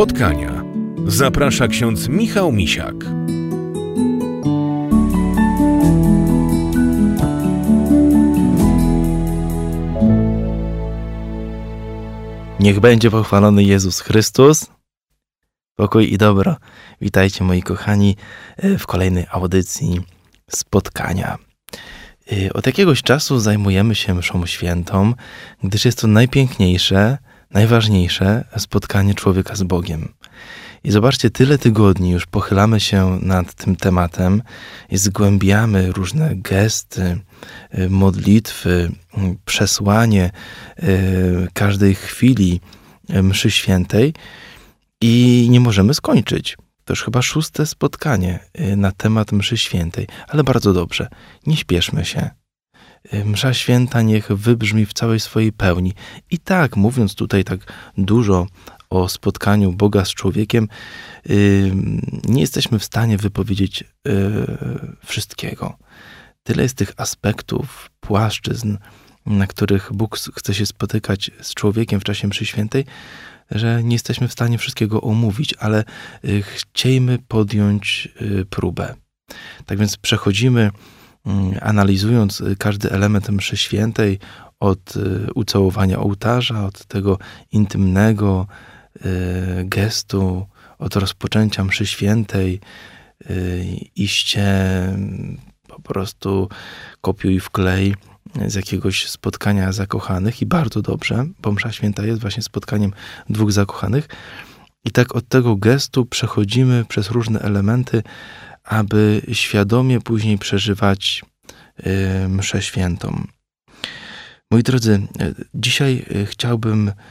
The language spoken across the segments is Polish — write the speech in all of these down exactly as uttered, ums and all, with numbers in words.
Spotkania. Zaprasza ksiądz Michał Misiak. Niech będzie pochwalony Jezus Chrystus. Pokój i dobro. Witajcie, moi kochani, w kolejnej audycji Spotkania. Od jakiegoś czasu zajmujemy się mszą świętą, gdyż jest to najpiękniejsze, najważniejsze spotkanie człowieka z Bogiem. I zobaczcie, tyle tygodni już pochylamy się nad tym tematem i zgłębiamy różne gesty, modlitwy, przesłanie każdej chwili mszy świętej i nie możemy skończyć. To już chyba szóste spotkanie na temat mszy świętej, ale bardzo dobrze, nie śpieszmy się. Msza święta niech wybrzmi w całej swojej pełni. I tak, mówiąc tutaj tak dużo o spotkaniu Boga z człowiekiem, nie jesteśmy w stanie wypowiedzieć wszystkiego. Tyle jest tych aspektów, płaszczyzn, na których Bóg chce się spotykać z człowiekiem w czasie mszy świętej, że nie jesteśmy w stanie wszystkiego omówić, ale chciejmy podjąć próbę. Tak więc przechodzimy, analizując każdy element mszy świętej, od ucałowania ołtarza, od tego intymnego gestu, od rozpoczęcia mszy świętej, iście po prostu kopiuj wklej z jakiegoś spotkania zakochanych i bardzo dobrze, bo msza święta jest właśnie spotkaniem dwóch zakochanych. I tak od tego gestu przechodzimy przez różne elementy, aby świadomie później przeżywać y, mszę świętą. Moi drodzy, dzisiaj chciałbym y,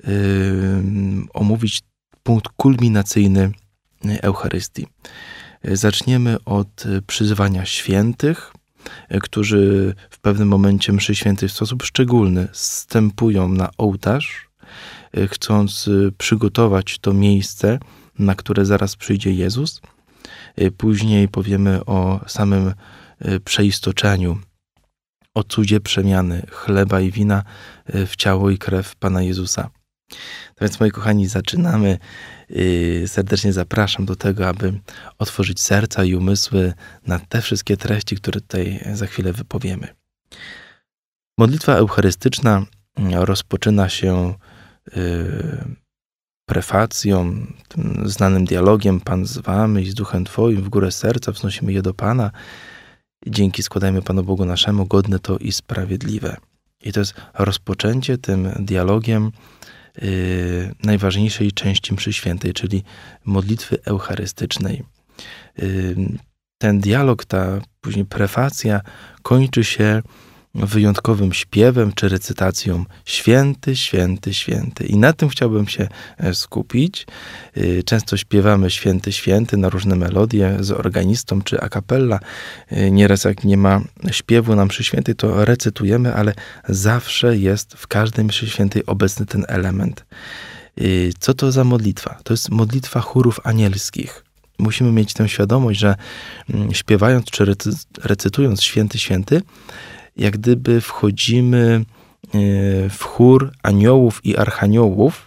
omówić punkt kulminacyjny Eucharystii. Zaczniemy od przyzywania świętych, którzy w pewnym momencie mszy świętej w sposób szczególny zstępują na ołtarz, chcąc przygotować to miejsce, na które zaraz przyjdzie Jezus. Później powiemy o samym przeistoczeniu, o cudzie przemiany chleba i wina w ciało i krew Pana Jezusa. Tak więc, moi kochani, zaczynamy. Serdecznie zapraszam do tego, aby otworzyć serca i umysły na te wszystkie treści, które tutaj za chwilę wypowiemy. Modlitwa eucharystyczna rozpoczyna się prefacją, tym znanym dialogiem: Pan z wami i z duchem Twoim, w górę serca wznosimy je do Pana. Dzięki składajmy Panu Bogu naszemu, godne to i sprawiedliwe. I to jest rozpoczęcie tym dialogiem Yy, najważniejszej części mszy świętej, czyli modlitwy eucharystycznej. Yy, ten dialog, ta później prefacja kończy się wyjątkowym śpiewem czy recytacją: Święty, Święty, Święty. I na tym chciałbym się skupić. Yy, często śpiewamy Święty, Święty na różne melodie z organistą czy a cappella. Yy, nieraz jak nie ma śpiewu na mszy świętej, to recytujemy, ale zawsze jest w każdej mszy świętej obecny ten element. Yy, co to za modlitwa? To jest modlitwa chórów anielskich. Musimy mieć tę świadomość, że yy, śpiewając czy recy- recytując Święty, Święty, jak gdyby wchodzimy w chór aniołów i archaniołów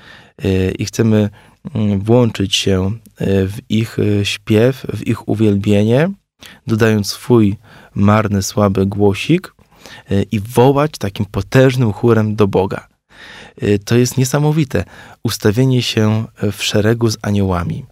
i chcemy włączyć się w ich śpiew, w ich uwielbienie, dodając swój marny, słaby głosik i wołać takim potężnym chórem do Boga. To jest niesamowite. Ustawienie się w szeregu z aniołami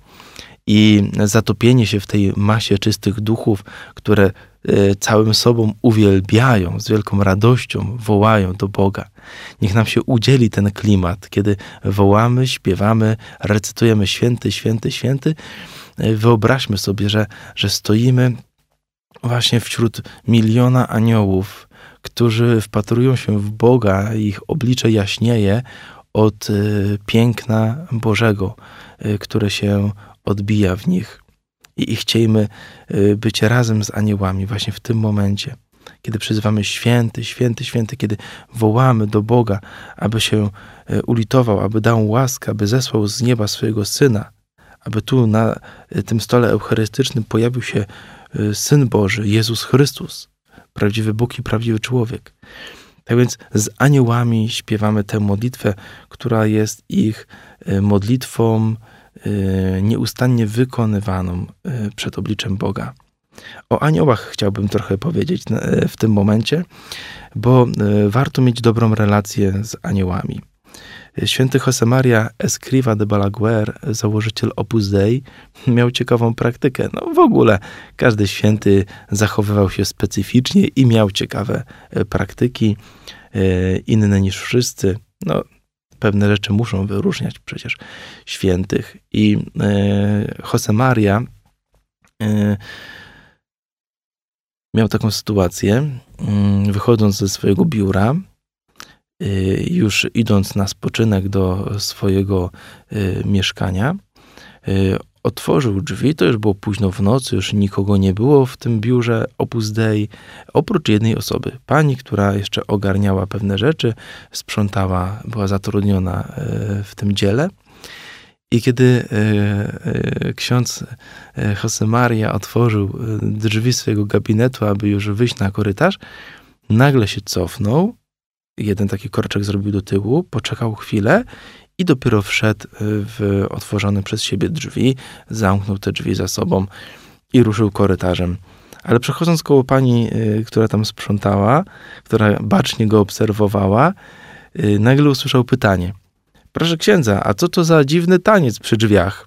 i zatopienie się w tej masie czystych duchów, które całym sobą uwielbiają, z wielką radością wołają do Boga. Niech nam się udzieli ten klimat, kiedy wołamy, śpiewamy, recytujemy Święty, Święty, Święty. Wyobraźmy sobie, że, że stoimy właśnie wśród miliona aniołów, którzy wpatrują się w Boga i ich oblicze jaśnieje od piękna Bożego, które się odbija w nich. I chciejmy być razem z aniołami właśnie w tym momencie, kiedy przyzywamy Święty, Święty, Święty, kiedy wołamy do Boga, aby się ulitował, aby dał łaskę, aby zesłał z nieba swojego Syna, aby tu na tym stole eucharystycznym pojawił się Syn Boży, Jezus Chrystus, prawdziwy Bóg i prawdziwy człowiek. Tak więc z aniołami śpiewamy tę modlitwę, która jest ich modlitwą nieustannie wykonywaną przed obliczem Boga. O aniołach chciałbym trochę powiedzieć w tym momencie, bo warto mieć dobrą relację z aniołami. Święty Josemaria Escrivá de Balaguer, założyciel Opus Dei, miał ciekawą praktykę. No w ogóle każdy święty zachowywał się specyficznie i miał ciekawe praktyki, inne niż wszyscy. No, pewne rzeczy muszą wyróżniać przecież świętych. I Josemaria miał taką sytuację, wychodząc ze swojego biura, już idąc na spoczynek do swojego mieszkania, otworzył drzwi, to już było późno w nocy, już nikogo nie było w tym biurze Opus Dei, oprócz jednej osoby. Pani, która jeszcze ogarniała pewne rzeczy, sprzątała, była zatrudniona w tym dziele. I kiedy ksiądz Josemaria otworzył drzwi swojego gabinetu, aby już wyjść na korytarz, nagle się cofnął, jeden taki kroczek zrobił do tyłu, poczekał chwilę i dopiero wszedł w otworzone przez siebie drzwi, zamknął te drzwi za sobą i ruszył korytarzem. Ale przechodząc koło pani, która tam sprzątała, która bacznie go obserwowała, nagle usłyszał pytanie: proszę księdza, a co to za dziwny taniec przy drzwiach?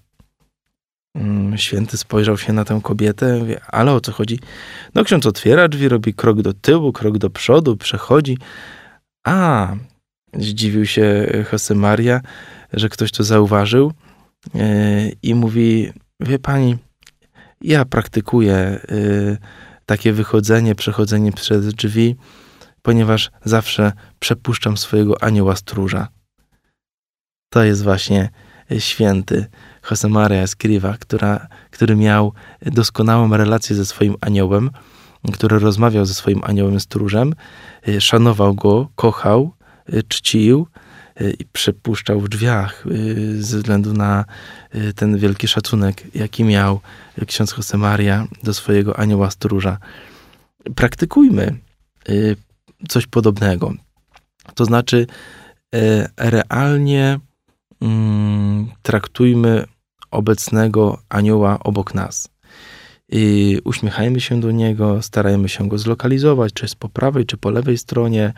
Święty spojrzał się na tę kobietę, mówi, ale o co chodzi? No ksiądz otwiera drzwi, robi krok do tyłu, krok do przodu, przechodzi. A, zdziwił się Josemaria, że ktoś to zauważył i mówi, wie pani, ja praktykuję takie wychodzenie, przechodzenie przez drzwi, ponieważ zawsze przepuszczam swojego anioła stróża. To jest właśnie święty Josemaria Escrivá, która, który miał doskonałą relację ze swoim aniołem, który rozmawiał ze swoim aniołem stróżem, szanował go, kochał, czcił i przepuszczał w drzwiach ze względu na ten wielki szacunek, jaki miał ksiądz Josemaria do swojego anioła stróża. Praktykujmy coś podobnego. To znaczy realnie traktujmy obecnego anioła obok nas. I uśmiechajmy się do niego, starajmy się go zlokalizować, czy jest po prawej, czy po lewej stronie,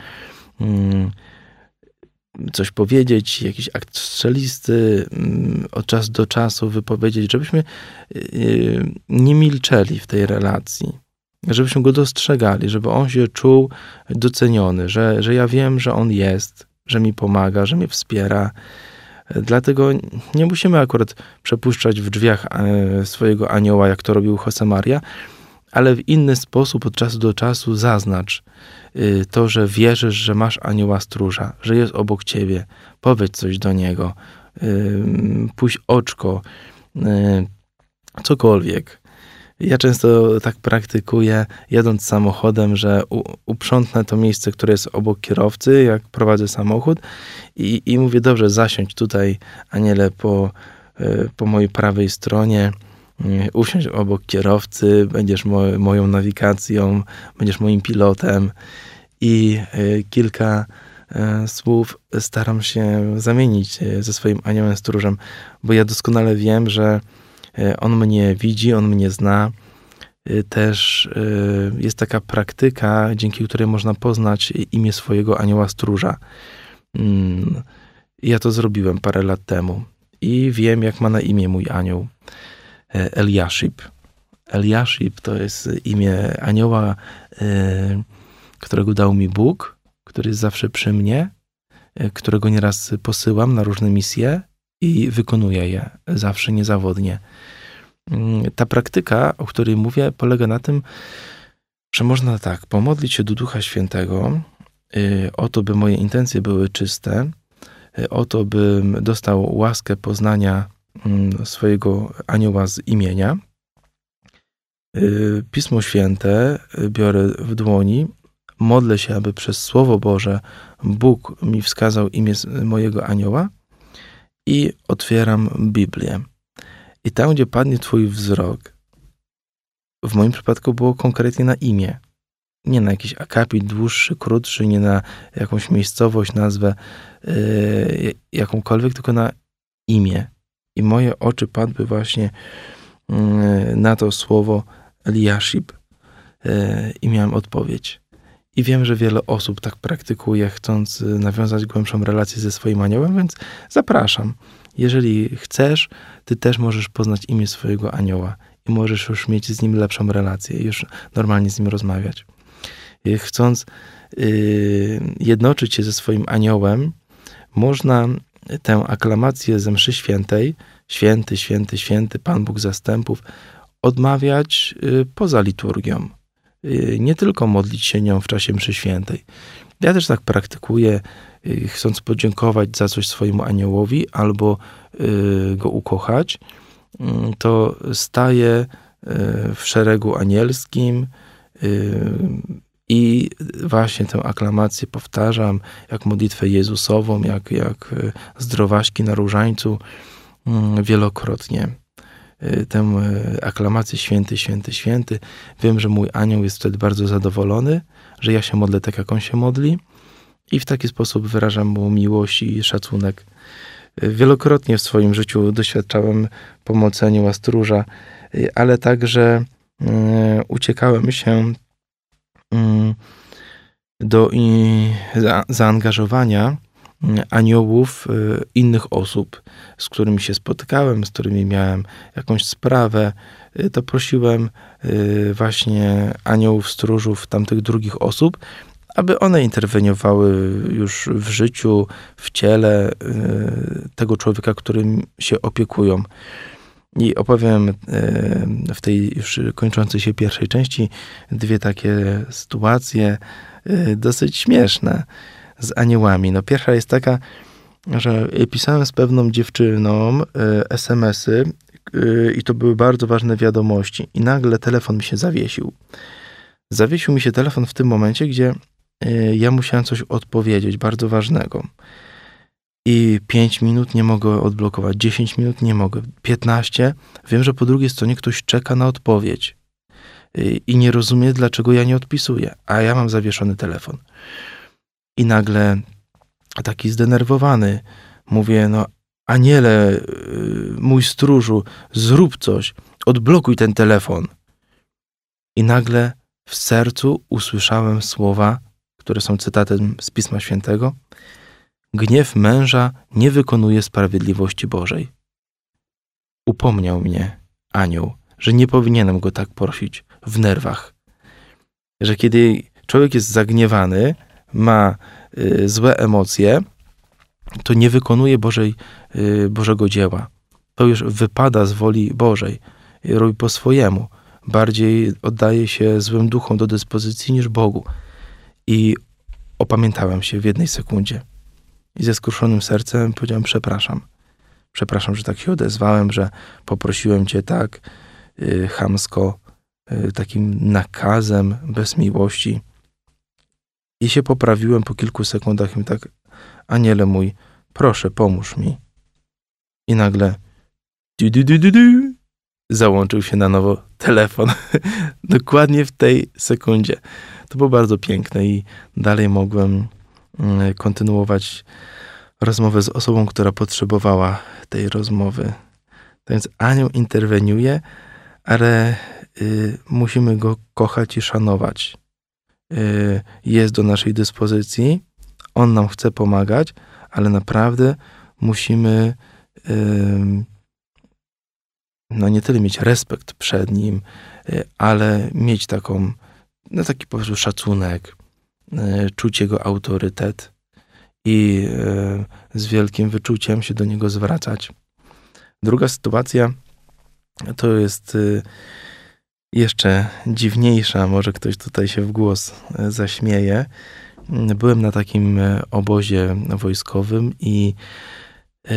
coś powiedzieć, jakiś akt strzelisty od czasu do czasu wypowiedzieć, żebyśmy nie milczeli w tej relacji, żebyśmy go dostrzegali, żeby on się czuł doceniony, że, że ja wiem, że on jest, że mi pomaga, że mnie wspiera. Dlatego nie musimy akurat przepuszczać w drzwiach swojego anioła, jak to robił Josemaria, ale w inny sposób od czasu do czasu zaznacz to, że wierzysz, że masz anioła stróża, że jest obok ciebie. Powiedz coś do niego, puść oczko, cokolwiek. Ja często tak praktykuję, jadąc samochodem, że u, uprzątnę to miejsce, które jest obok kierowcy, jak prowadzę samochód i, i mówię, dobrze, zasiądź tutaj, aniele, po, po mojej prawej stronie, usiądź obok kierowcy, będziesz mo, moją nawigacją, będziesz moim pilotem i kilka słów staram się zamienić ze swoim aniołem stróżem, bo ja doskonale wiem, że on mnie widzi, on mnie zna. Też jest taka praktyka, dzięki której można poznać imię swojego anioła stróża. Ja to zrobiłem parę lat temu i wiem, jak ma na imię mój anioł. Eliaszib. Eliaszib to jest imię anioła, którego dał mi Bóg, który jest zawsze przy mnie, którego nieraz posyłam na różne misje i wykonuję je zawsze niezawodnie. Ta praktyka, o której mówię, polega na tym, że można tak pomodlić się do Ducha Świętego o to, by moje intencje były czyste, o to, bym dostał łaskę poznania swojego anioła z imienia. Pismo Święte biorę w dłoni, modlę się, aby przez Słowo Boże Bóg mi wskazał imię mojego anioła i otwieram Biblię. I tam, gdzie padnie twój wzrok, w moim przypadku było konkretnie na imię. Nie na jakiś akapit dłuższy, krótszy, nie na jakąś miejscowość, nazwę yy, jakąkolwiek, tylko na imię. I moje oczy padły właśnie na to słowo Eliaszib i miałem odpowiedź. I wiem, że wiele osób tak praktykuje, chcąc nawiązać głębszą relację ze swoim aniołem, więc zapraszam. Jeżeli chcesz, ty też możesz poznać imię swojego anioła i możesz już mieć z nim lepszą relację i już normalnie z nim rozmawiać. Chcąc jednoczyć się ze swoim aniołem, można tę aklamację ze mszy świętej, święty, święty, święty, Pan Bóg zastępów, odmawiać poza liturgią. Nie tylko modlić się nią w czasie mszy świętej. Ja też tak praktykuję, chcąc podziękować za coś swojemu aniołowi albo go ukochać, to staję w szeregu anielskim i właśnie tę aklamację powtarzam, jak modlitwę Jezusową, jak, jak zdrowaśki na różańcu wielokrotnie. Tę aklamację święty, święty, święty. Wiem, że mój anioł jest wtedy bardzo zadowolony, że ja się modlę tak, jak on się modli i w taki sposób wyrażam mu miłość i szacunek. Wielokrotnie w swoim życiu doświadczałem pomocy anioła stróża, ale także uciekałem się do zaangażowania aniołów innych osób, z którymi się spotykałem, z którymi miałem jakąś sprawę, to prosiłem właśnie aniołów stróżów tamtych drugich osób, aby one interweniowały już w życiu, w ciele tego człowieka, którym się opiekują. I opowiem w tej już kończącej się pierwszej części dwie takie sytuacje dosyć śmieszne z aniołami. No pierwsza jest taka, że pisałem z pewną dziewczyną es em esy i to były bardzo ważne wiadomości i nagle telefon mi się zawiesił. Zawiesił mi się telefon w tym momencie, gdzie ja musiałem coś odpowiedzieć, bardzo ważnego. I pięć minut nie mogę odblokować, dziesięć minut nie mogę, piętnaście. Wiem, że po drugiej stronie ktoś czeka na odpowiedź i nie rozumie, dlaczego ja nie odpisuję, a ja mam zawieszony telefon. I nagle taki zdenerwowany mówię, no aniele, mój stróżu, zrób coś, odblokuj ten telefon. I nagle w sercu usłyszałem słowa, które są cytatem z Pisma Świętego. Gniew męża nie wykonuje sprawiedliwości Bożej. Upomniał mnie anioł, że nie powinienem go tak prosić w nerwach. Że kiedy człowiek jest zagniewany, ma y, złe emocje, to nie wykonuje Bożej, y, Bożego dzieła. To już wypada z woli Bożej. Y, robi po swojemu. Bardziej oddaje się złym duchom do dyspozycji niż Bogu. I opamiętałem się w jednej sekundzie. I ze skruszonym sercem powiedziałem, przepraszam. Przepraszam, że tak się odezwałem, że poprosiłem cię tak y, chamsko, y, takim nakazem, bez miłości. I się poprawiłem po kilku sekundach i tak, aniele mój, proszę, pomóż mi. I nagle du, du, du, du, du, załączył się na nowo telefon. Dokładnie w tej sekundzie. To było bardzo piękne i dalej mogłem y, kontynuować rozmowę z osobą, która potrzebowała tej rozmowy. Tak więc anioł interweniuje, ale y, musimy go kochać i szanować. Y, jest do naszej dyspozycji, on nam chce pomagać, ale naprawdę musimy y, no nie tyle mieć respekt przed nim, y, ale mieć taką, no taki po prostu szacunek, y, czuć jego autorytet i y, z wielkim wyczuciem się do niego zwracać. Druga sytuacja to jest y, jeszcze dziwniejsza, może ktoś tutaj się w głos y, zaśmieje. Byłem na takim y, obozie wojskowym i y,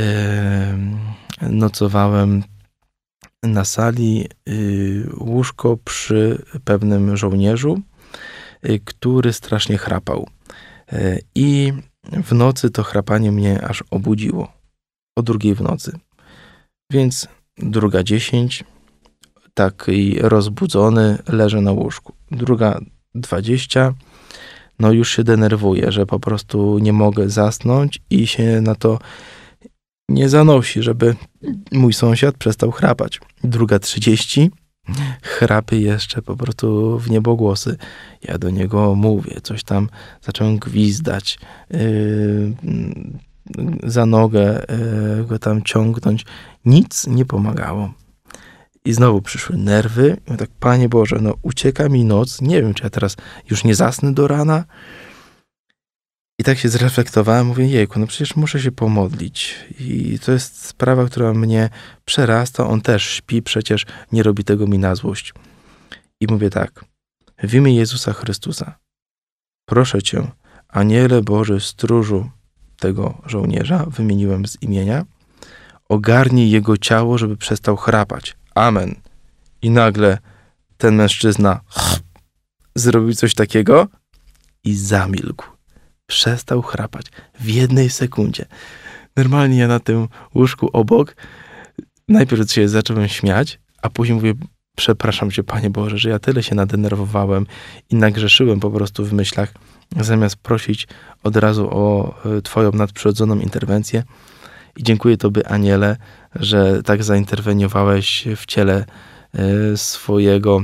nocowałem na sali y, łóżko przy pewnym żołnierzu, y, który strasznie chrapał. Y, I w nocy to chrapanie mnie aż obudziło. O drugiej w nocy. Więc druga dziesięć, taki rozbudzony, leżę na łóżku. Druga dwadzieścia, no już się denerwuję, że po prostu nie mogę zasnąć i się na to nie zanosi, żeby mój sąsiad przestał chrapać. Druga trzydzieści, chrapy jeszcze po prostu w niebogłosy. Ja do niego mówię, coś tam zacząłem gwizdać, yy, za nogę yy, go tam ciągnąć. Nic nie pomagało. I znowu przyszły nerwy. I tak, Panie Boże, no ucieka mi noc. Nie wiem, czy ja teraz już nie zasnę do rana. I tak się zreflektowałem. Mówię, jejku, no przecież muszę się pomodlić. I to jest sprawa, która mnie przerasta. On też śpi, przecież nie robi tego mi na złość. I mówię tak, w imię Jezusa Chrystusa, proszę Cię, Aniele Boży, stróżu tego żołnierza, wymieniłem z imienia, ogarnij jego ciało, żeby przestał chrapać. Amen. I nagle ten mężczyzna zrobił coś takiego i zamilkł. Przestał chrapać w jednej sekundzie. Normalnie ja na tym łóżku obok najpierw się zacząłem śmiać, a później mówię, przepraszam Cię, Panie Boże, że ja tyle się nadenerwowałem i nagrzeszyłem po prostu w myślach, zamiast prosić od razu o Twoją nadprzyrodzoną interwencję. I dziękuję Tobie, Aniele, że tak zainterweniowałeś w ciele swojego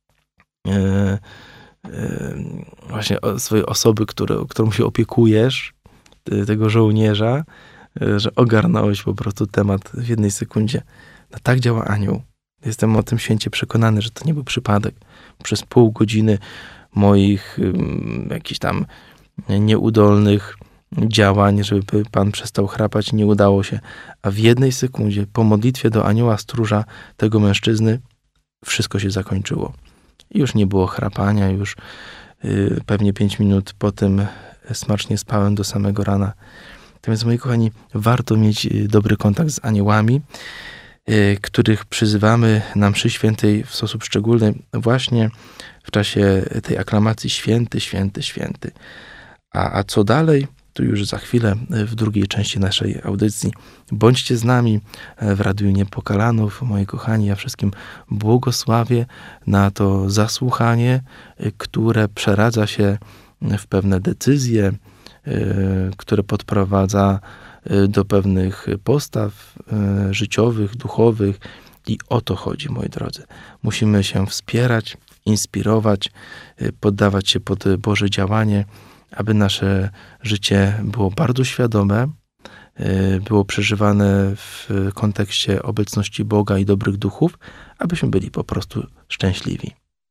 właśnie swojej osoby, które, którą się opiekujesz, tego żołnierza, że ogarnąłeś po prostu temat w jednej sekundzie. No tak działa anioł. Jestem o tym święcie przekonany, że to nie był przypadek. Przez pół godziny moich um, jakichś tam nieudolnych działań, żeby Pan przestał chrapać, nie udało się. A w jednej sekundzie, po modlitwie do anioła stróża tego mężczyzny, wszystko się zakończyło. Już nie było chrapania, już yy, pewnie pięć minut po tym smacznie spałem do samego rana. Natomiast, moi kochani, warto mieć dobry kontakt z aniołami, yy, których przyzywamy na mszy świętej w sposób szczególny właśnie w czasie tej aklamacji święty, święty, święty. A, a co dalej? Tu już za chwilę w drugiej części naszej audycji. Bądźcie z nami w Radiu Niepokalanów, moi kochani. Ja wszystkim błogosławię na to zasłuchanie, które przeradza się w pewne decyzje, które podprowadza do pewnych postaw życiowych, duchowych. I o to chodzi, moi drodzy. Musimy się wspierać, inspirować, poddawać się pod Boże działanie, aby nasze życie było bardzo świadome, było przeżywane w kontekście obecności Boga i dobrych duchów, abyśmy byli po prostu szczęśliwi.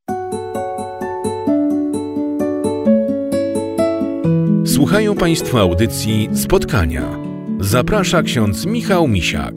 Słuchają Państwo audycji Spotkania. Zaprasza ksiądz Michał Misiak.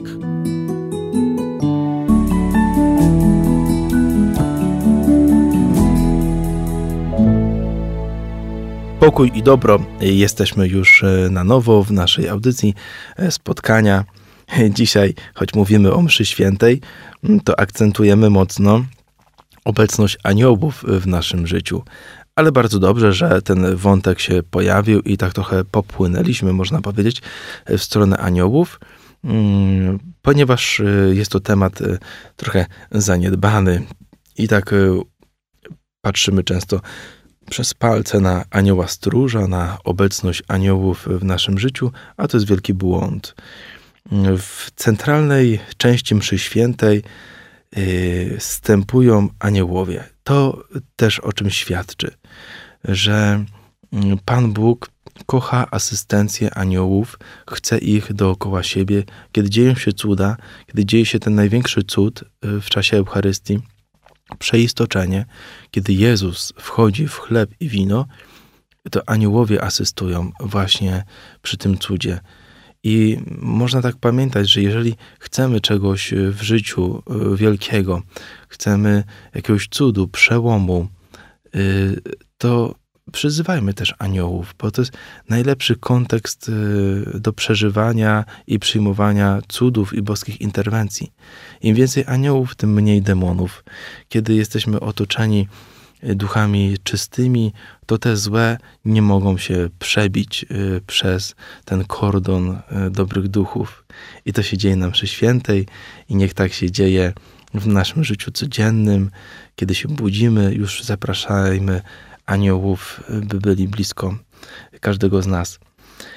Pokój i dobro. Jesteśmy już na nowo w naszej audycji Spotkania. Dzisiaj, choć mówimy o mszy świętej, to akcentujemy mocno obecność aniołów w naszym życiu. Ale bardzo dobrze, że ten wątek się pojawił i tak trochę popłynęliśmy, można powiedzieć, w stronę aniołów, ponieważ jest to temat trochę zaniedbany i tak patrzymy często przez palce na anioła stróża, na obecność aniołów w naszym życiu, a to jest wielki błąd. W centralnej części mszy świętej yy, wstępują aniołowie. To też o czym świadczy, że Pan Bóg kocha asystencję aniołów, chce ich dookoła siebie. Kiedy dzieją się cuda, kiedy dzieje się ten największy cud w czasie Eucharystii, przeistoczenie, kiedy Jezus wchodzi w chleb i wino, to aniołowie asystują właśnie przy tym cudzie. I można tak pamiętać, że jeżeli chcemy czegoś w życiu wielkiego, chcemy jakiegoś cudu, przełomu, to przyzywajmy też aniołów, bo to jest najlepszy kontekst do przeżywania i przyjmowania cudów i boskich interwencji. Im więcej aniołów, tym mniej demonów. Kiedy jesteśmy otoczeni duchami czystymi, to te złe nie mogą się przebić przez ten kordon dobrych duchów. I to się dzieje na mszy świętej i niech tak się dzieje w naszym życiu codziennym. Kiedy się budzimy, już zapraszajmy aniołów, by byli blisko każdego z nas.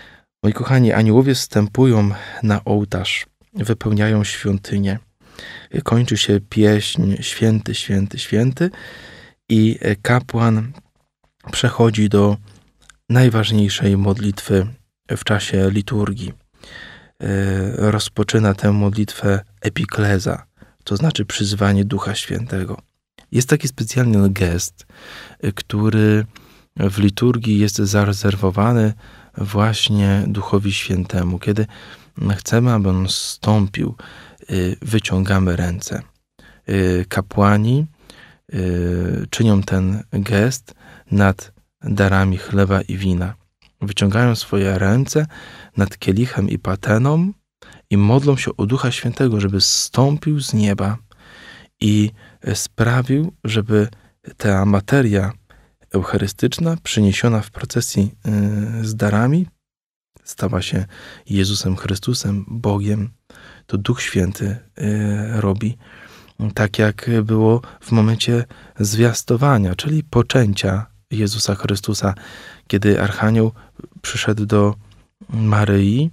Moi kochani, aniołowie wstępują na ołtarz, wypełniają świątynię. Kończy się pieśń Święty, Święty, Święty i kapłan przechodzi do najważniejszej modlitwy w czasie liturgii. Rozpoczyna tę modlitwę epikleza, to znaczy przyzwanie Ducha Świętego. Jest taki specjalny gest, który w liturgii jest zarezerwowany właśnie Duchowi Świętemu. Kiedy chcemy, aby On zstąpił, wyciągamy ręce. Kapłani czynią ten gest nad darami chleba i wina. Wyciągają swoje ręce nad kielichem i pateną i modlą się o Ducha Świętego, żeby zstąpił z nieba i sprawił, żeby ta materia eucharystyczna przyniesiona w procesji z darami stała się Jezusem Chrystusem, Bogiem. To Duch Święty robi, tak jak było w momencie zwiastowania, czyli poczęcia Jezusa Chrystusa, kiedy Archanioł przyszedł do Maryi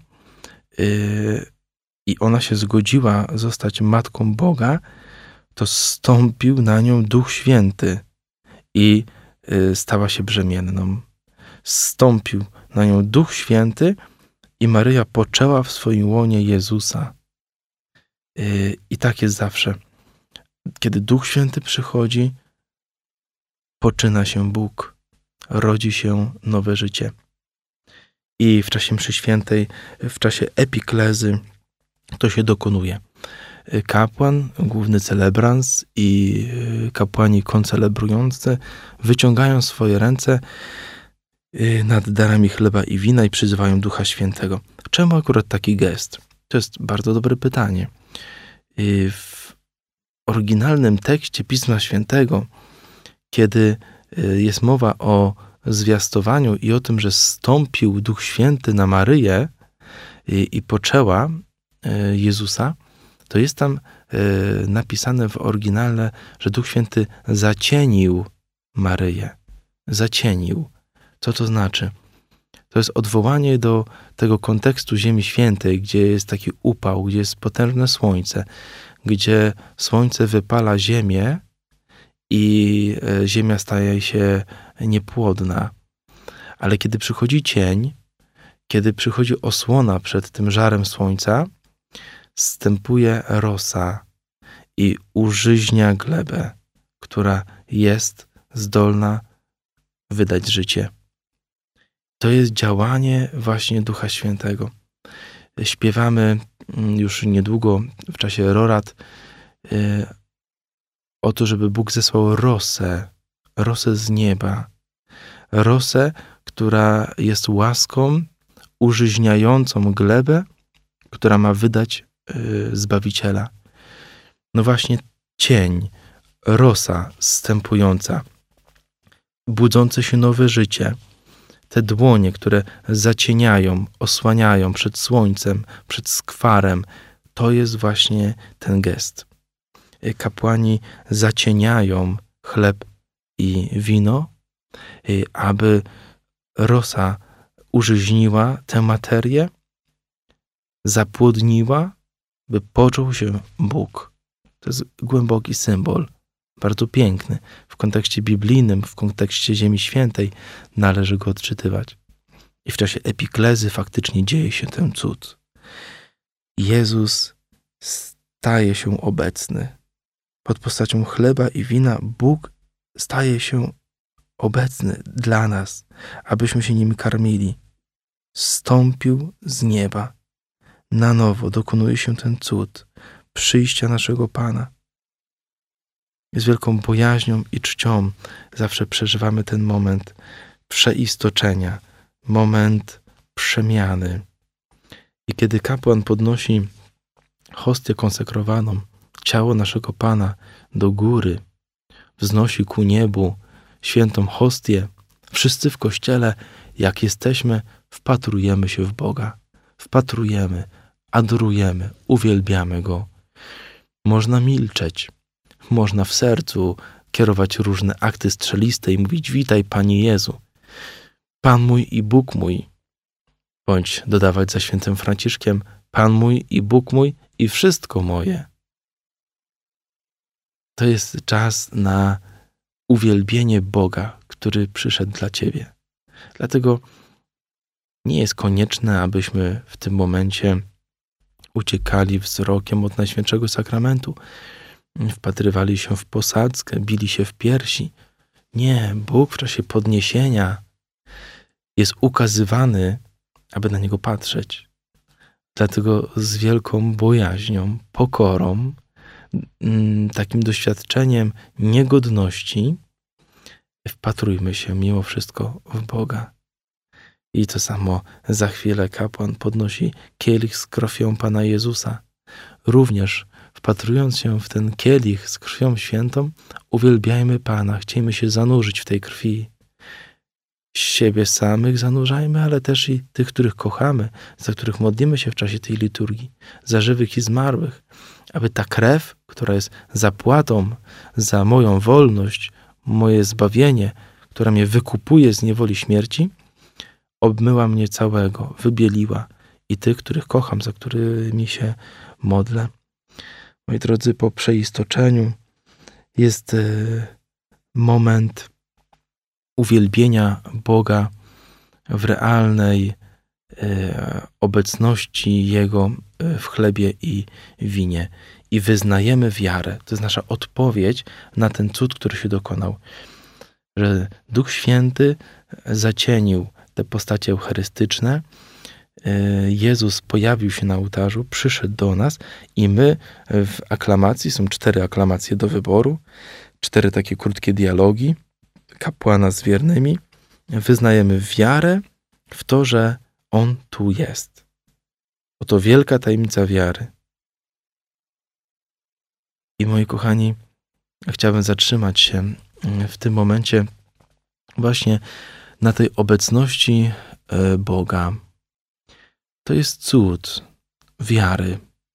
i ona się zgodziła zostać Matką Boga, to zstąpił na nią Duch Święty i stała się brzemienną. Zstąpił na nią Duch Święty i Maryja poczęła w swoim łonie Jezusa. I tak jest zawsze. Kiedy Duch Święty przychodzi, poczyna się Bóg, rodzi się nowe życie. I w czasie mszy świętej, w czasie epiklezy to się dokonuje. Kapłan, główny celebrans i kapłani koncelebrujący wyciągają swoje ręce nad darami chleba i wina i przyzywają Ducha Świętego. Czemu akurat taki gest? To jest bardzo dobre pytanie. W oryginalnym tekście Pisma Świętego, kiedy jest mowa o zwiastowaniu i o tym, że zstąpił Duch Święty na Maryję i, i poczęła Jezusa, to jest tam napisane w oryginale, że Duch Święty zacienił Maryję. Zacienił. Co to znaczy? To jest odwołanie do tego kontekstu Ziemi Świętej, gdzie jest taki upał, gdzie jest potężne słońce, gdzie słońce wypala ziemię i ziemia staje się niepłodna. Ale kiedy przychodzi cień, kiedy przychodzi osłona przed tym żarem słońca, zstępuje rosa i użyźnia glebę, która jest zdolna wydać życie. To jest działanie właśnie Ducha Świętego. Śpiewamy już niedługo w czasie rorat o to, żeby Bóg zesłał rosę, rosę z nieba. Rosę, która jest łaską użyźniającą glebę, która ma wydać Zbawiciela. No właśnie cień, rosa zstępująca, budzące się nowe życie, te dłonie, które zacieniają, osłaniają przed słońcem, przed skwarem, to jest właśnie ten gest. Kapłani zacieniają chleb i wino, aby rosa użyźniła tę materię, zapłodniła, by począł się Bóg. To jest głęboki symbol, bardzo piękny. W kontekście biblijnym, w kontekście Ziemi Świętej należy go odczytywać. I w czasie epiklezy faktycznie dzieje się ten cud. Jezus staje się obecny. Pod postacią chleba i wina Bóg staje się obecny dla nas, abyśmy się nim karmili. Zstąpił z nieba. Na nowo dokonuje się ten cud przyjścia naszego Pana. Z wielką bojaźnią i czcią zawsze przeżywamy ten moment przeistoczenia, moment przemiany. I kiedy kapłan podnosi hostię konsekrowaną, ciało naszego Pana do góry, wznosi ku niebu świętą hostię, wszyscy w Kościele, jak jesteśmy, wpatrujemy się w Boga. Wpatrujemy, adorujemy, uwielbiamy Go. Można milczeć, można w sercu kierować różne akty strzeliste i mówić: witaj, Panie Jezu, Pan mój i Bóg mój. bądź dodawać za świętym Franciszkiem: Pan mój i Bóg mój i wszystko moje. To jest czas na uwielbienie Boga, który przyszedł dla ciebie. Dlatego nie jest konieczne, abyśmy w tym momencie uciekali wzrokiem od Najświętszego Sakramentu, wpatrywali się w posadzkę, bili się w piersi. Nie, Bóg w czasie podniesienia jest ukazywany, aby na Niego patrzeć. Dlatego z wielką bojaźnią, pokorą, takim doświadczeniem niegodności wpatrujmy się mimo wszystko w Boga. I to samo za chwilę kapłan podnosi kielich z krwią Pana Jezusa. Również wpatrując się w ten kielich z krwią świętą, uwielbiajmy Pana, chciejmy się zanurzyć w tej krwi. Siebie samych zanurzajmy, ale też i tych, których kochamy, za których modlimy się w czasie tej liturgii, za żywych i zmarłych, aby ta krew, która jest zapłatą za moją wolność, moje zbawienie, która mnie wykupuje z niewoli śmierci, obmyła mnie całego, wybieliła i tych, których kocham, za którymi się modlę. Moi drodzy, po przeistoczeniu jest moment uwielbienia Boga w realnej obecności Jego w chlebie i winie. I wyznajemy wiarę. To jest nasza odpowiedź na ten cud, który się dokonał. Że Duch Święty zacienił te postacie eucharystyczne. Jezus pojawił się na ołtarzu, przyszedł do nas i my w aklamacji, są cztery aklamacje do wyboru, cztery takie krótkie dialogi kapłana z wiernymi, wyznajemy wiarę w to, że On tu jest. Oto wielka tajemnica wiary. I moi kochani, chciałbym zatrzymać się w tym momencie właśnie na tej obecności Boga. To jest cud wiary.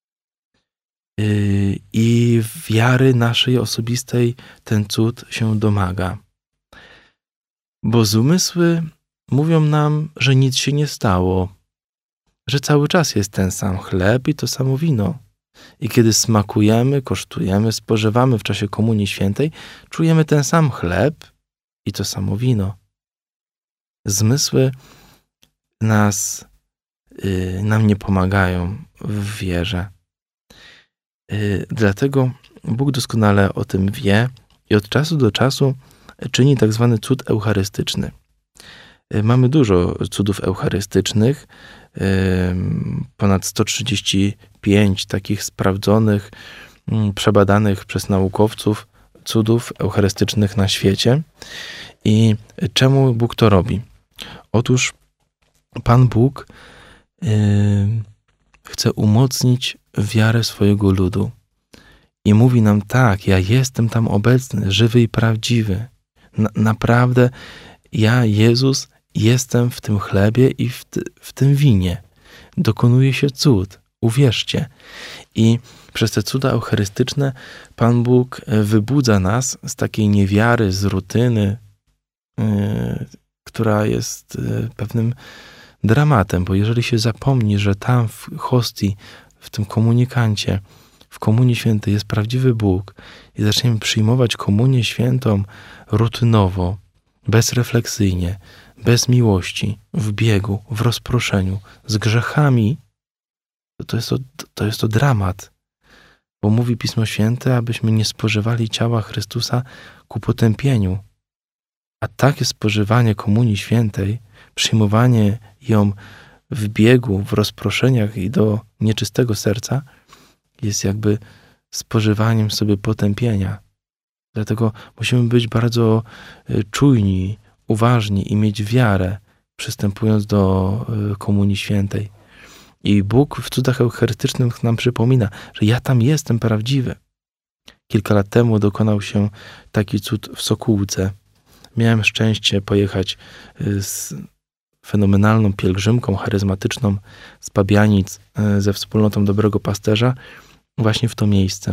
I wiary naszej osobistej ten cud się domaga. Bo zmysły mówią nam, że nic się nie stało, że cały czas jest ten sam chleb i to samo wino. I kiedy smakujemy, kosztujemy, spożywamy w czasie Komunii Świętej, czujemy ten sam chleb i to samo wino. Zmysły nas, yy, nam nie pomagają w wierze. Yy, dlatego Bóg doskonale o tym wie i od czasu do czasu czyni tak zwany cud eucharystyczny. Yy, mamy dużo cudów eucharystycznych, yy, ponad sto trzydzieści pięć takich sprawdzonych, yy, przebadanych przez naukowców cudów eucharystycznych na świecie. I czemu Bóg to robi? Otóż Pan Bóg yy, chce umocnić wiarę swojego ludu. I mówi nam tak, ja jestem tam obecny, żywy i prawdziwy. Na, naprawdę ja, Jezus, jestem w tym chlebie i w, ty, w tym winie. Dokonuje się cud, uwierzcie. I przez te cuda eucharystyczne Pan Bóg wybudza nas z takiej niewiary, z rutyny, yy, która jest yy, pewnym dramatem, bo jeżeli się zapomni, że tam w hostii, w tym komunikancie, w Komunii Świętej jest prawdziwy Bóg i zaczniemy przyjmować Komunię Świętą rutynowo, bezrefleksyjnie, bez miłości, w biegu, w rozproszeniu, z grzechami, to, to, jest, to, to jest to dramat. Bo mówi Pismo Święte, abyśmy nie spożywali ciała Chrystusa ku potępieniu. A takie spożywanie Komunii Świętej, przyjmowanie ją w biegu, w rozproszeniach i do nieczystego serca jest jakby spożywaniem sobie potępienia. Dlatego musimy być bardzo czujni, uważni i mieć wiarę, przystępując do Komunii Świętej. I Bóg w cudach eucharystycznych nam przypomina, że ja tam jestem prawdziwy. Kilka lat temu dokonał się taki cud w Sokółce. Miałem szczęście pojechać z fenomenalną pielgrzymką charyzmatyczną z Pabianic ze wspólnotą Dobrego Pasterza właśnie w to miejsce.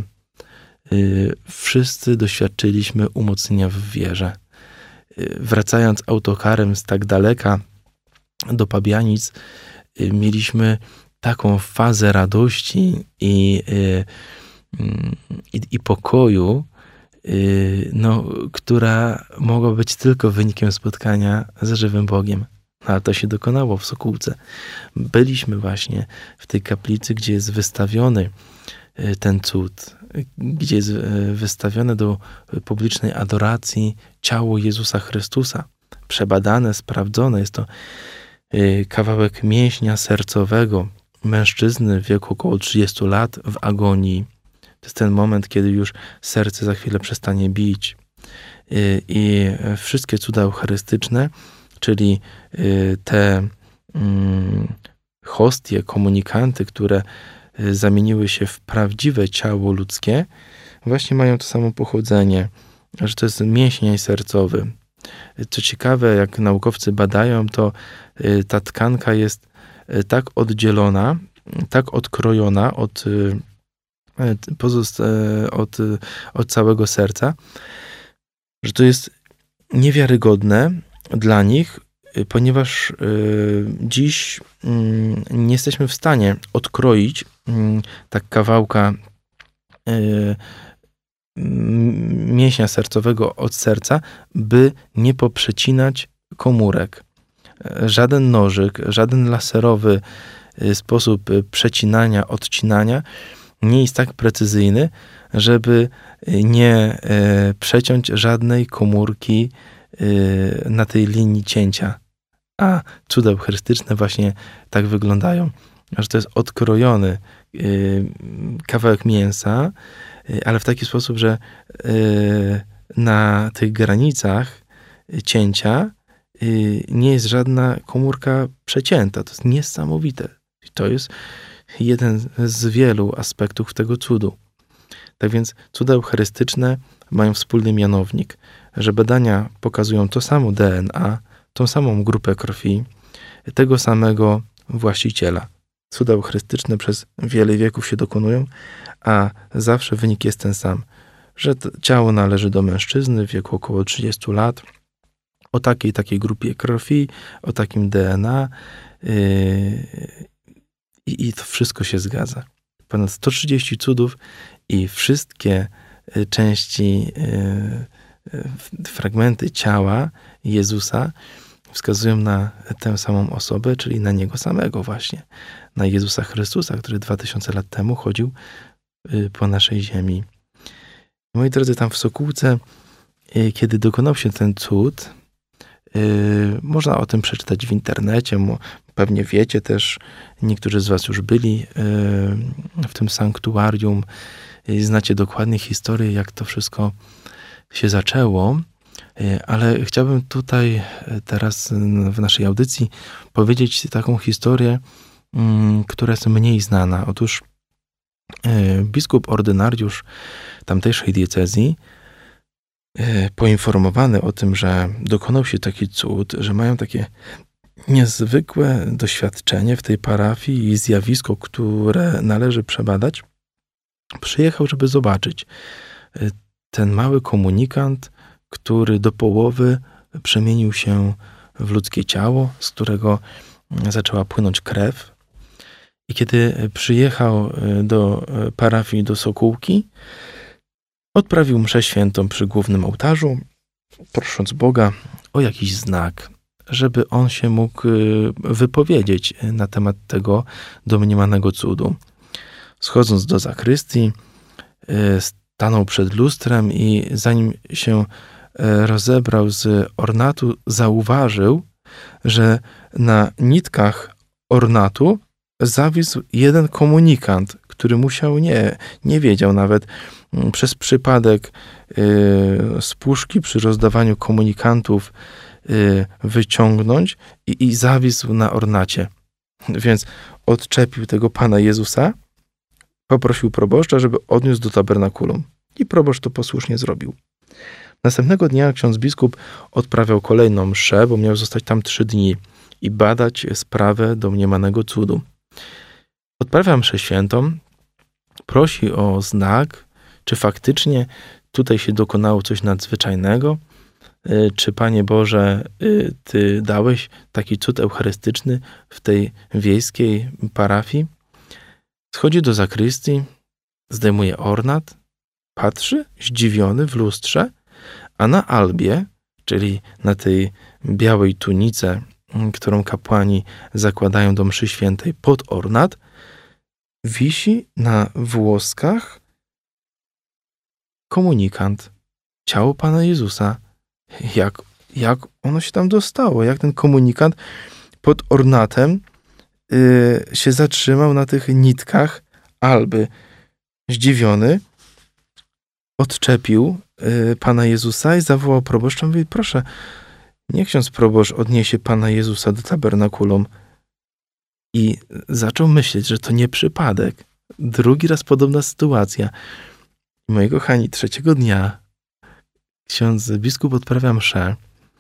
Wszyscy doświadczyliśmy umocnienia w wierze. Wracając autokarem z tak daleka do Pabianic, mieliśmy taką fazę radości i, i, i pokoju, no, która mogła być tylko wynikiem spotkania ze żywym Bogiem. No, ale to się dokonało w Sokółce. Byliśmy właśnie w tej kaplicy, gdzie jest wystawiony ten cud, gdzie jest wystawione do publicznej adoracji ciało Jezusa Chrystusa. Przebadane, sprawdzone. Jest to kawałek mięśnia sercowego mężczyzny w wieku około trzydziestu lat w agonii. To jest ten moment, kiedy już serce za chwilę przestanie bić. I wszystkie cuda eucharystyczne, czyli te hostie, komunikanty, które zamieniły się w prawdziwe ciało ludzkie, właśnie mają to samo pochodzenie, że to jest mięsień sercowy. Co ciekawe, jak naukowcy badają, to ta tkanka jest tak oddzielona, tak odkrojona od, od, od całego serca, że to jest niewiarygodne dla nich, ponieważ dziś nie jesteśmy w stanie odkroić tak kawałka mięśnia sercowego od serca, by nie poprzecinać komórek. Żaden nożyk, żaden laserowy sposób przecinania, odcinania nie jest tak precyzyjny, żeby nie przeciąć żadnej komórki na tej linii cięcia. A cuda eucharystyczne właśnie tak wyglądają, że to jest odkrojony kawałek mięsa, ale w taki sposób, że na tych granicach cięcia nie jest żadna komórka przecięta. To jest niesamowite. I to jest jeden z wielu aspektów tego cudu. Tak więc cuda eucharystyczne mają wspólny mianownik, że badania pokazują to samo D N A, tą samą grupę krwi, tego samego właściciela. Cuda eucharystyczne przez wiele wieków się dokonują, a zawsze wynik jest ten sam, że ciało należy do mężczyzny w wieku około trzydziestu lat, o takiej takiej grupie krwi, o takim D N A yy, i to wszystko się zgadza. Ponad sto trzydzieści cudów i wszystkie części, yy, fragmenty ciała Jezusa wskazują na tę samą osobę, czyli na Niego samego właśnie, na Jezusa Chrystusa, który dwa tysiące lat temu chodził po naszej ziemi. Moi drodzy, tam w Sokółce, kiedy dokonał się ten cud, można o tym przeczytać w internecie, pewnie wiecie też, niektórzy z was już byli w tym sanktuarium, znacie dokładnie historię, jak to wszystko się zaczęło, ale chciałbym tutaj teraz w naszej audycji powiedzieć taką historię, która jest mniej znana. Otóż biskup ordynariusz tamtejszej diecezji, poinformowany o tym, że dokonał się taki cud, że mają takie niezwykłe doświadczenie w tej parafii i zjawisko, które należy przebadać, przyjechał, żeby zobaczyć ten mały komunikant, który do połowy przemienił się w ludzkie ciało, z którego zaczęła płynąć krew. I kiedy przyjechał do parafii, do Sokółki, odprawił mszę świętą przy głównym ołtarzu, prosząc Boga o jakiś znak, żeby on się mógł wypowiedzieć na temat tego domniemanego cudu. Schodząc do zakrystii, stanął przed lustrem i zanim się rozebrał z ornatu, zauważył, że na nitkach ornatu zawisł jeden komunikant, który musiał, nie, nie wiedział nawet, przez przypadek yy, z puszki przy rozdawaniu komunikantów yy, wyciągnąć i, i zawisł na ornacie. Więc odczepił tego Pana Jezusa, poprosił proboszcza, żeby odniósł do tabernakulum. I proboszcz to posłusznie zrobił. Następnego dnia ksiądz biskup odprawiał kolejną mszę, bo miał zostać tam trzy dni i badać sprawę domniemanego cudu. Odprawia mszę świętą, prosi o znak, czy faktycznie tutaj się dokonało coś nadzwyczajnego. czy Panie Boże, Ty dałeś taki cud eucharystyczny w tej wiejskiej parafii. Schodzi do zakrystii, zdejmuje ornat, patrzy zdziwiony w lustrze, a na albie, czyli na tej białej tunice, którą kapłani zakładają do mszy świętej pod ornat, wisi na włoskach komunikant, ciało Pana Jezusa. Jak, jak ono się tam dostało? Jak ten komunikant pod ornatem yy, się zatrzymał na tych nitkach alby? Zdziwiony odczepił yy, Pana Jezusa i zawołał proboszcza. Mówi, proszę, niech ksiądz proboszcz odniesie Pana Jezusa do tabernakulum. I zaczął myśleć, że to nie przypadek. Drugi raz podobna sytuacja. I moi kochani, trzeciego dnia ksiądz biskup odprawia mszę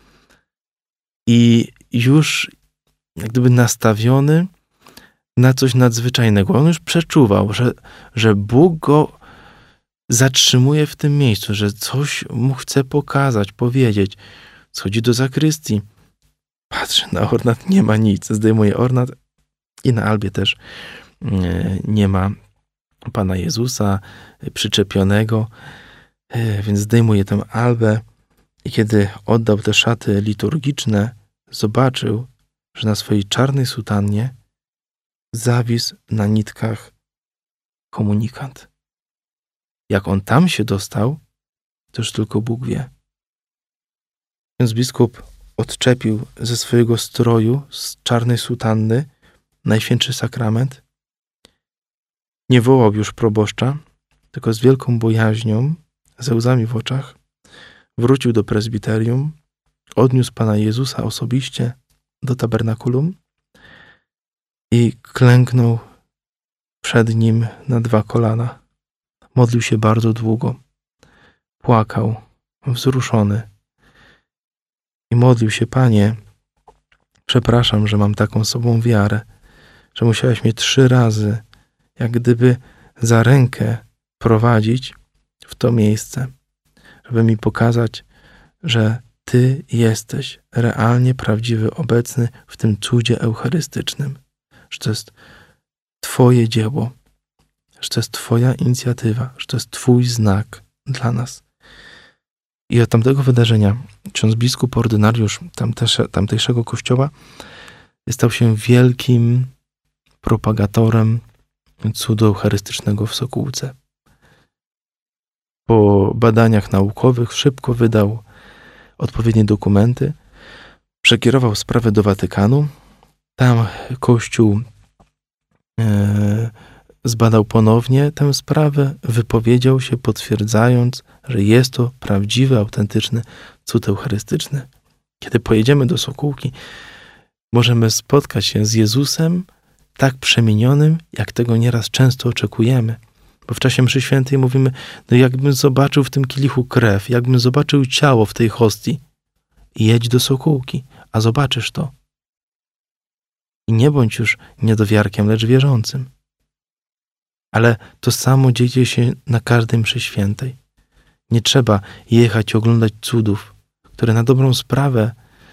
i już jak gdyby nastawiony na coś nadzwyczajnego. On już przeczuwał, że, że Bóg go zatrzymuje w tym miejscu, że coś mu chce pokazać, powiedzieć. Schodzi do zakrystii, patrzy na ornat, nie ma nic. Zdejmuje ornat i na albie też nie, nie ma Pana Jezusa przyczepionego, więc zdejmuje tę albę i kiedy oddał te szaty liturgiczne, zobaczył, że na swojej czarnej sutannie zawisł na nitkach komunikant. Jak on tam się dostał, to już tylko Bóg wie. Więc biskup odczepił ze swojego stroju z czarnej sutanny Najświętszy Sakrament. Nie wołał już proboszcza, tylko z wielką bojaźnią, ze łzami w oczach, wrócił do prezbiterium, odniósł Pana Jezusa osobiście do tabernakulum i klęknął przed Nim na dwa kolana. Modlił się bardzo długo. Płakał, wzruszony. I modlił się, Panie, przepraszam, że mam taką sobą wiarę, że musiałeś mnie trzy razy, jak gdyby za rękę prowadzić w to miejsce, żeby mi pokazać, że Ty jesteś realnie prawdziwy, obecny w tym cudzie eucharystycznym, że to jest Twoje dzieło, że to jest Twoja inicjatywa, że to jest Twój znak dla nas. I od tamtego wydarzenia ksiądz biskup ordynariusz tamtejsze, tamtejszego kościoła stał się wielkim propagatorem cudu eucharystycznego w Sokółce. Po badaniach naukowych szybko wydał odpowiednie dokumenty, przekierował sprawę do Watykanu. Tam Kościół e, zbadał ponownie tę sprawę, wypowiedział się, potwierdzając, że jest to prawdziwy, autentyczny cud eucharystyczny. Kiedy pojedziemy do Sokółki, możemy spotkać się z Jezusem tak przemienionym, jak tego nieraz często oczekujemy. Bo w czasie mszy świętej mówimy, no jakbym zobaczył w tym kielichu krew, jakbym zobaczył ciało w tej hostii. Jedź do Sokółki, a zobaczysz to. I nie bądź już niedowiarkiem, lecz wierzącym. Ale to samo dzieje się na każdej mszy świętej. Nie trzeba jechać i oglądać cudów, które na dobrą sprawę,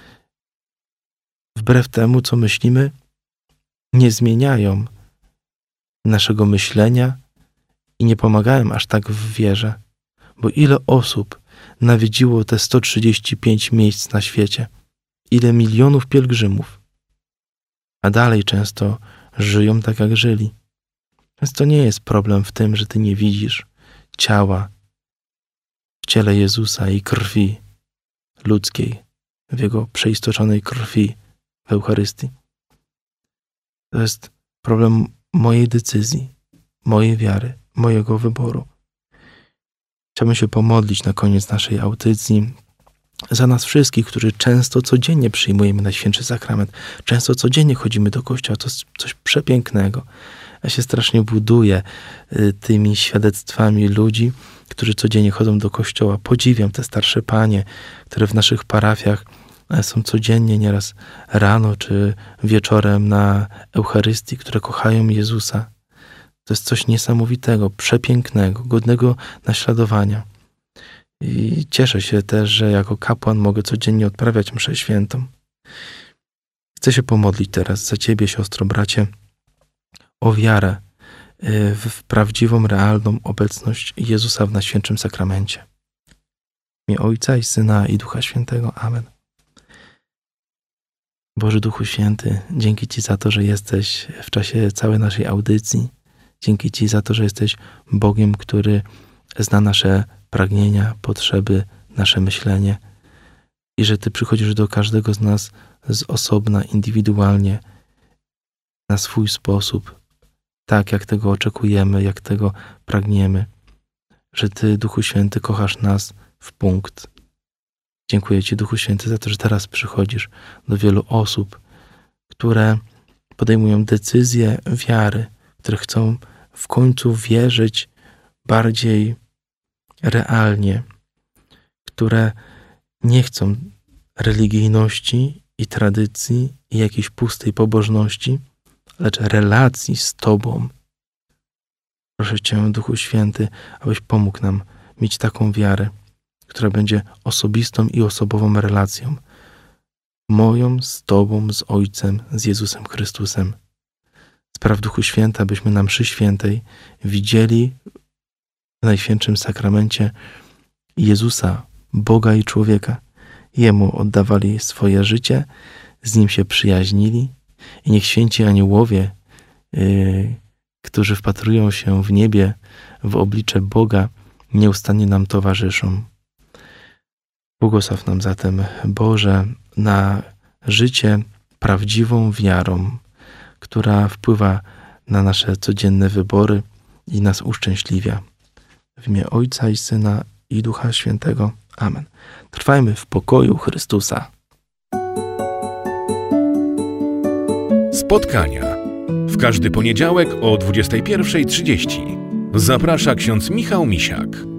wbrew temu, co myślimy, nie zmieniają naszego myślenia i nie pomagają aż tak w wierze. Bo ile osób nawiedziło te sto trzydzieści pięć miejsc na świecie? Ile milionów pielgrzymów? A dalej często żyją tak, jak żyli. Więc to nie jest problem w tym, że ty nie widzisz ciała w ciele Jezusa i krwi ludzkiej, w Jego przeistoczonej krwi w Eucharystii. To jest problem mojej decyzji, mojej wiary, mojego wyboru. Chciałbym się pomodlić na koniec naszej audycji za nas wszystkich, którzy często codziennie przyjmujemy Najświętszy Sakrament. Często codziennie chodzimy do kościoła. To jest coś przepięknego. Ja się strasznie buduję tymi świadectwami ludzi, którzy codziennie chodzą do kościoła. Podziwiam te starsze panie, które w naszych parafiach są codziennie, nieraz rano czy wieczorem na Eucharystii, które kochają Jezusa. To jest coś niesamowitego, przepięknego, godnego naśladowania. I cieszę się też, że jako kapłan mogę codziennie odprawiać mszę świętą. Chcę się pomodlić teraz za Ciebie, siostro, bracie, o wiarę w prawdziwą, realną obecność Jezusa w Najświętszym Sakramencie. W imię Ojca i Syna i Ducha Świętego. Amen. Boży Duchu Święty, dzięki Ci za to, że jesteś w czasie całej naszej audycji. Dzięki Ci za to, że jesteś Bogiem, który zna nasze pragnienia, potrzeby, nasze myślenie i że Ty przychodzisz do każdego z nas z osobna, indywidualnie, na swój sposób, tak jak tego oczekujemy, jak tego pragniemy, że Ty, Duchu Święty, kochasz nas w punkt. Dziękuję Ci, Duchu Święty, za to, że teraz przychodzisz do wielu osób, które podejmują decyzje wiary, które chcą w końcu wierzyć bardziej realnie, które nie chcą religijności i tradycji i jakiejś pustej pobożności, lecz relacji z Tobą. Proszę Cię, Duchu Święty, abyś pomógł nam mieć taką wiarę, która będzie osobistą i osobową relacją, moją z Tobą, z Ojcem, z Jezusem Chrystusem. Spraw, Duchu Święty, abyśmy na mszy świętej widzieli w Najświętszym Sakramencie Jezusa, Boga i człowieka. Jemu oddawali swoje życie, z Nim się przyjaźnili i niech święci aniołowie, yy, którzy wpatrują się w niebie, w oblicze Boga, nieustannie nam towarzyszą. Błogosław nam zatem, Boże, na życie prawdziwą wiarą, która wpływa na nasze codzienne wybory i nas uszczęśliwia. W imię Ojca i Syna i Ducha Świętego. Amen. Trwajmy w pokoju Chrystusa. Spotkania w każdy poniedziałek o dwudziestej pierwszej trzydzieści. Zaprasza ksiądz Michał Misiak.